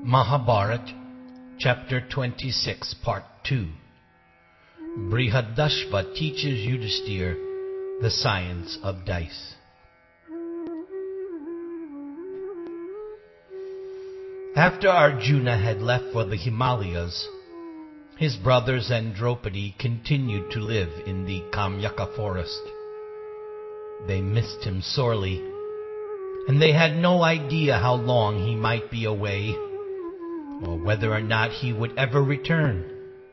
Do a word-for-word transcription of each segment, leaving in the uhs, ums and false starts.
Mahabharat, Chapter twenty-six, Part two. Brihadashva teaches Yudhisthira the science of dice. After Arjuna had left for the Himalayas, his brothers and Draupadi continued to live in the Kamyaka forest. They missed him sorely, and they had no idea how long he might be away, or whether or not he would ever return.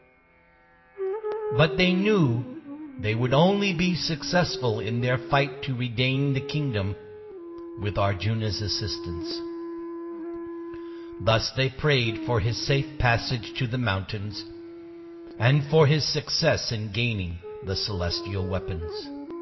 But they knew they would only be successful in their fight to regain the kingdom with Arjuna's assistance. Thus they prayed for his safe passage to the mountains and for his success in gaining the celestial weapons.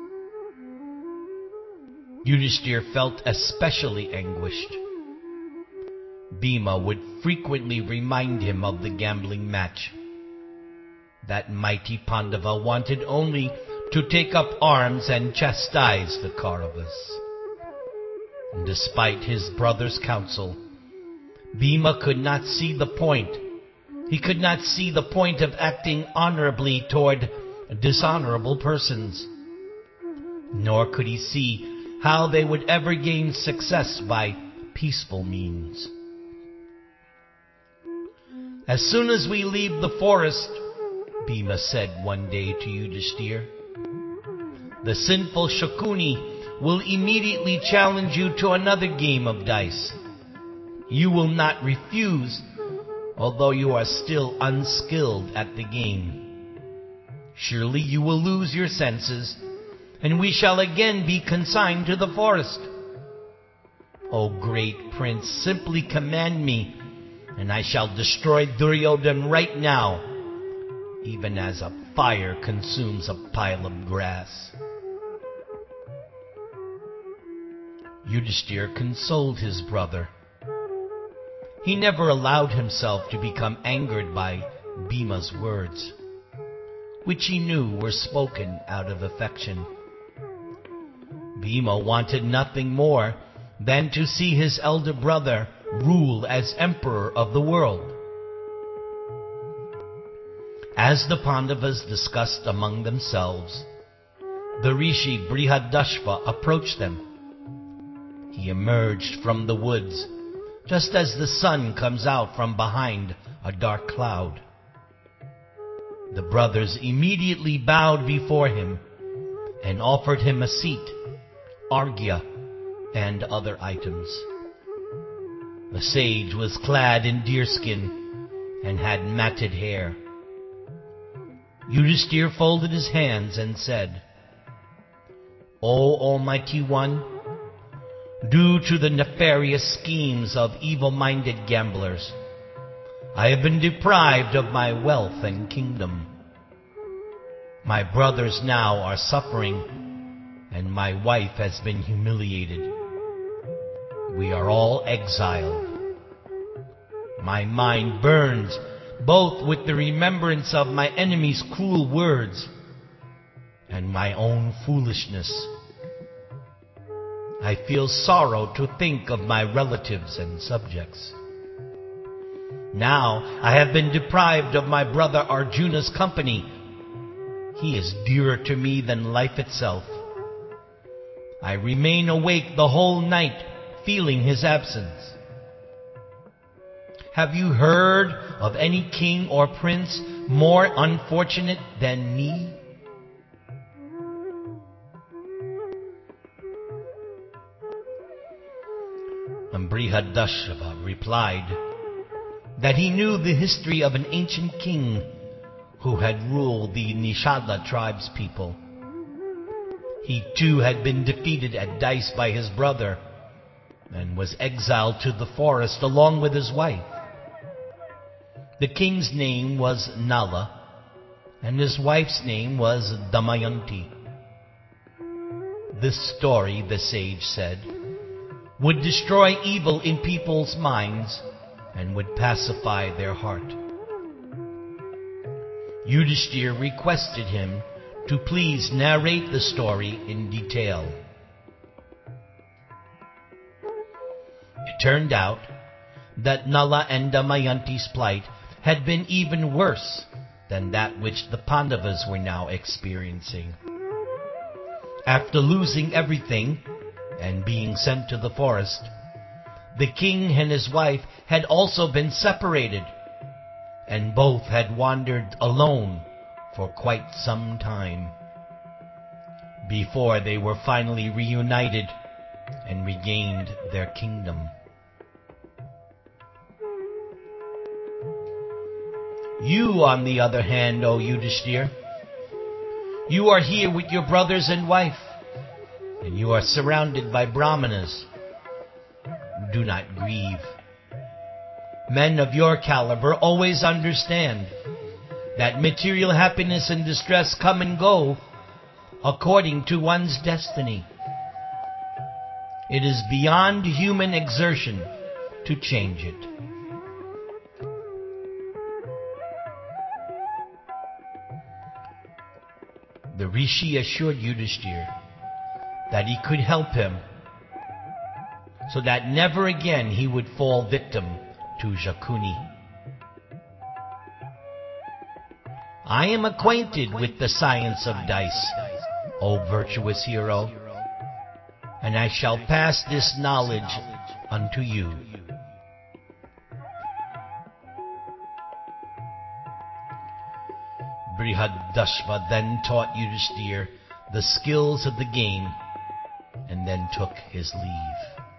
Yudhisthira felt especially anguished. Bhima would frequently remind him of the gambling match. That mighty Pandava wanted only to take up arms and chastise the Kauravas. And despite his brother's counsel, Bhima could not see the point. He could not see the point of acting honorably toward dishonorable persons. Nor could he see how they would ever gain success by peaceful means. As soon as we leave the forest, Bhima said one day to Yudhisthira, the sinful Shakuni will immediately challenge you to another game of dice. You will not refuse, although you are still unskilled at the game. Surely you will lose your senses, and we shall again be consigned to the forest. O great prince, simply command me, and I shall destroy Duryodhana right now, even as a fire consumes a pile of grass. Yudhisthira consoled his brother. He never allowed himself to become angered by Bhima's words, which he knew were spoken out of affection. Bhima wanted nothing more than to see his elder brother rule as emperor of the world. As the Pandavas discussed among themselves, the rishi Brihadashva approached them. He emerged from the woods just as the sun comes out from behind a dark cloud. The brothers immediately bowed before him and offered him a seat, arghya, and other items. The sage was clad in deerskin and had matted hair. Yudhisthira folded his hands and said, O Almighty One, due to the nefarious schemes of evil-minded gamblers, I have been deprived of my wealth and kingdom. My brothers now are suffering, and my wife has been humiliated. We are all exiled. My mind burns both with the remembrance of my enemies' cruel words and my own foolishness. I feel sorrow to think of my relatives and subjects. Now I have been deprived of my brother Arjuna's company. He is dearer to me than life itself. I remain awake the whole night, feeling his absence. Have you heard of any king or prince more unfortunate than me? And Brihadashva replied that he knew the history of an ancient king who had ruled the Nishada tribe's people. He too had been defeated at dice by his brother and was exiled to the forest along with his wife. The king's name was Nala, and his wife's name was Damayanti. This story, the sage said, would destroy evil in people's minds and would pacify their heart. Yudhisthira requested him to please narrate the story in detail. It turned out that Nala and Damayanti's plight had been even worse than that which the Pandavas were now experiencing. After losing everything and being sent to the forest, the king and his wife had also been separated, and both had wandered alone for quite some time before they were finally reunited and regained their kingdom. You, on the other hand, O Yudhishthir, you are here with your brothers and wife, and you are surrounded by brahmanas. Do not grieve. Men of your caliber always understand that material happiness and distress come and go according to one's destiny. It is beyond human exertion to change it. The Rishi assured Yudhishthir that he could help him so that never again he would fall victim to Shakuni. I am acquainted with the science of dice, O virtuous hero, and I shall pass this knowledge unto you. Brihadashva then taught Yudhishthir the skills of the game and then took his leave.